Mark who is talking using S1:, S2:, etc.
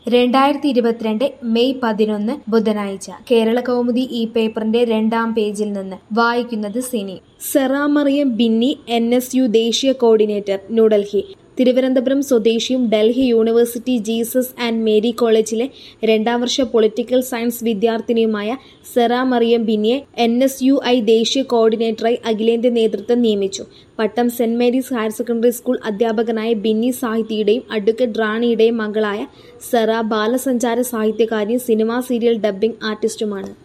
S1: 2022 May 11 ബുധനാഴ്ച കേരളകൗമുദി ഈ പേപ്പറിന്റെ 2-ാം പേജിൽ നിന്ന് വായിക്കുന്നത് സിനി. സെറ മറിയം ബിന്നി NSU ദേശീയ കോർഡിനേറ്റർ ന്യൂഡൽഹി. തിരുവനന്തപുരം സ്വദേശിയും Delhi university Jesus and Mary കോളേജിലെ 2-ാം വർഷ പൊളിറ്റിക്കൽ സയൻസ് വിദ്യാർത്ഥിനിയുമായ സെറ മറിയം ബിന്നിയെ NSUI ദേശീയ കോർഡിനേറ്ററായി അഖിലേന്ത്യാ നേതൃത്വം നിയമിച്ചു. Pattom saint Mary's higher secondary school അധ്യാപകനായ ബിന്നി സാഹിതിയുടെയും അഡ്വക്കേറ്റ് റാണിയുടെയും മകളായ സെറ ബാലസഞ്ചാര സാഹിത്യകാരിയും സിനിമാ സീരിയൽ ഡബ്ബിംഗ് ആർട്ടിസ്റ്റുമാണ്.